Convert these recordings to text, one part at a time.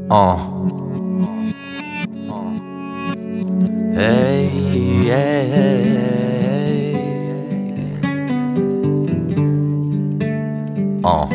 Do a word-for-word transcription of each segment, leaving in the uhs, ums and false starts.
آه هی آه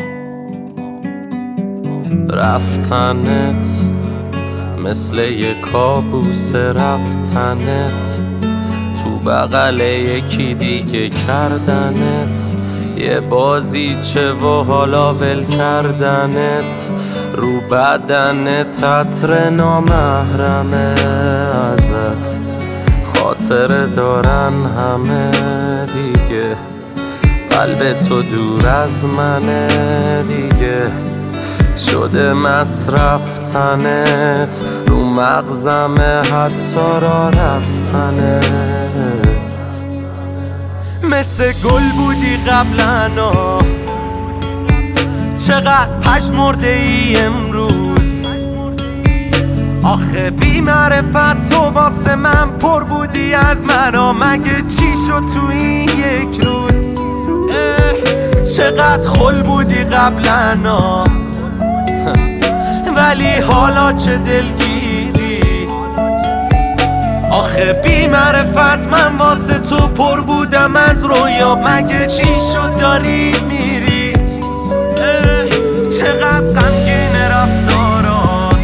رفتنت مثل یه کابوس رفتنت تو بغل یکی دیگه کردنت یه بازیچه و حالا ول کردنت رو بدنت عطر نامحرمه ازت خاطره دارن همه دیگه قلب تو دور از منه دیگه شده مصرف تنت رو مغزمه حتی را رفتنت مثل گل بودی قبلنا چقدر پشمرده ای امروز آخه بی معرفت تو واسه من پر بودی از منو مگه چی شد تو این یک روز چقدر خل بودی قبلنا ولی حالا چه دلگیری آخه بی معرفت من واسه تو پر بودم از رویا مگه چی شد داری میری چقدر غمگین رفتارات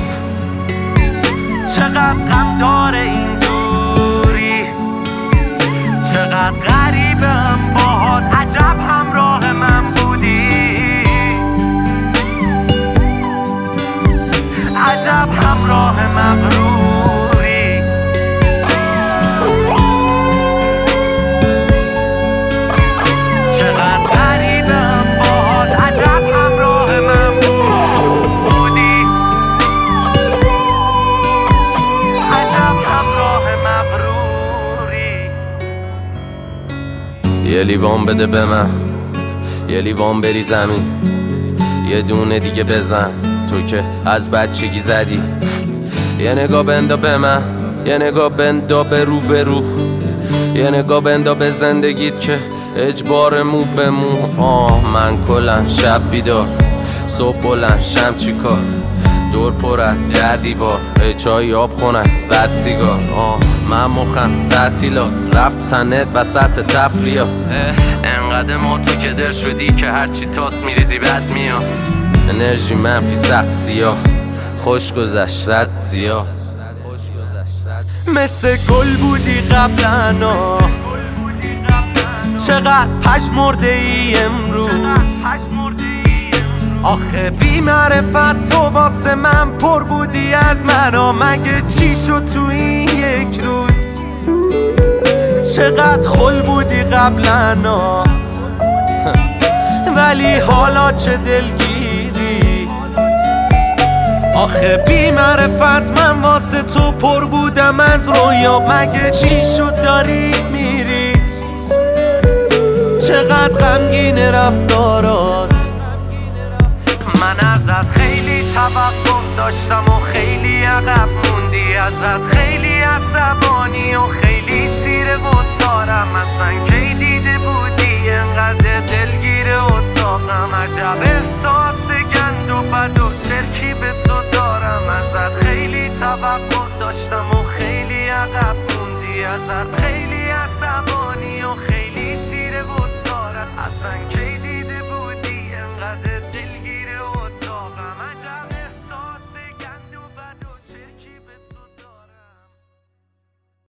چقدر غم داره این دوری چقدر غریبم باهات عجب همراه من بودی عجب همراه مغروری چقدر غریبم باهات عجب همراه من بودی عجب همراه مغروری یه لیوان بده به من یه لیوان بری زمین یه دونه دیگه بزن تو که از بچگی زدی یه نگاه بندا به من یه نگاه بندا به رو به رو یه نگاه بندا به زندگیت که اجبار مو به مو آه من کلن شب بیدار صبح بلند شم چی کار دور پر از در دیوار چای آب خونن بد سیگار آه من مخم تعطیلات رفت تنت وسط تفریات انقدر موتی که در شدی که هرچی تاس میریزی بد میاد انرژی منفی سخت سیاه خوش گذشت رد زیاه مثل گل بودی قبلنا چقدر پشمرده ای امروز آخه بی معرفت تو واسه من پر بودی از منو مگه چی شد تو این یک روز چقدر خل بودی قبلنا ولی حالا چه دلگیری آخه بی معرفت من واسه تو پر بودم از رویا مگه چی شد داری میری چقدر غمگین رفتارات من ازت خیلی توقع داشتم و خیلی عقب موندی ازت خیلی عصبانی و خیلی تیره و تارم اصلا کی دیده بودی انقدر دلگیر اتاقم عجب احساس گند و بد و چرکی به تو دارم ازت خیلی توقع داشتم و خیلی عقب موندی ازت خیلی عصبانی و خیلی تیره و تارم اصلا کی دیده بودی انقدر